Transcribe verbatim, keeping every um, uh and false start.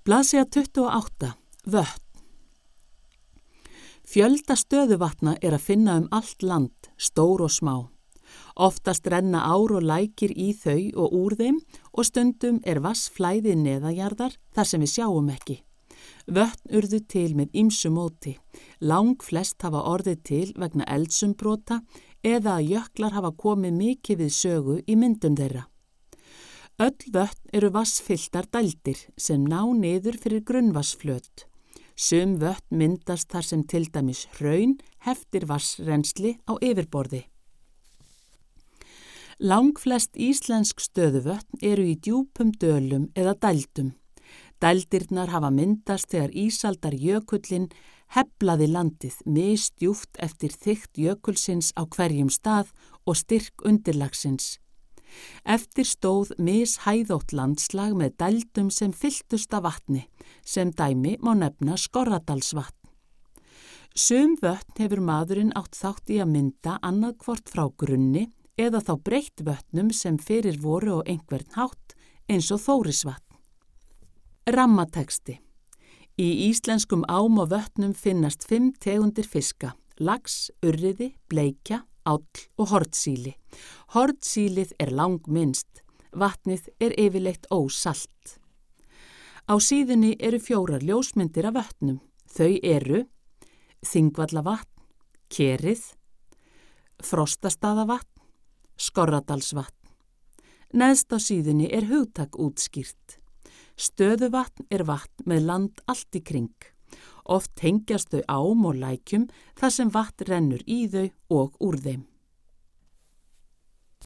Blaðsíða tuttugu og átta. Vötn. Fjölda stöðuvatna er að finna um allt land, stór og smá. Oftast renna ár og lækir í þau og úr þeim og stundum er vatnsflæðið neðanjarðar þar sem við sjáum ekki. Vötn urðu til með ýmsu móti. Lang flest hafa orðið til vegna eldsumbrota eða að jöklar hafa komið mikið við sögu í myndun þeirra. Öll vötn eru vatnsfylltar dældir sem ná niður fyrir grunnvatnsflöt. Sum vötn myndast þar sem til dæmis hraun heftir vatnsrennsli á yfirborði. Langflest íslensk stöðuvötn eru í djúpum dölum eða dældum. Dældirnar hafa myndast þegar ísaldarjökullinn heflaði landið misdjúpt eftir þykkt jökulsins á hverjum stað og styrk undirlagsins. Eftir stóð mishæðótt landslag með dældum sem fylltust af vatni, sem dæmi má nefna Skorradalsvatn. Sum vötn hefur maðurinn átt þátt í að mynda annað hvort frá grunni eða þá breytt vötnum sem fyrir voru á einhvern hátt eins og Þórisvatn. Rammateksti. Í íslenskum ám og vötnum finnast fimm tegundir fiska, lax, urriði, bleikja, áll og hornsíli. Hornsílið er langminnst. Vatnið er yfirleitt ósalt. Á síðunni eru fjórar ljósmyndir af vötnum. Þau eru Þingvallavatn, Kerið, Frostastaðavatn, Skorradalsvatn. Neðst á síðunni er hugtak útskýrt. Stöðuvatn er vatn með land allt í kring. Oft tengjast þau ám og lækjum þar sem vatn rennur í þau og úr þeim.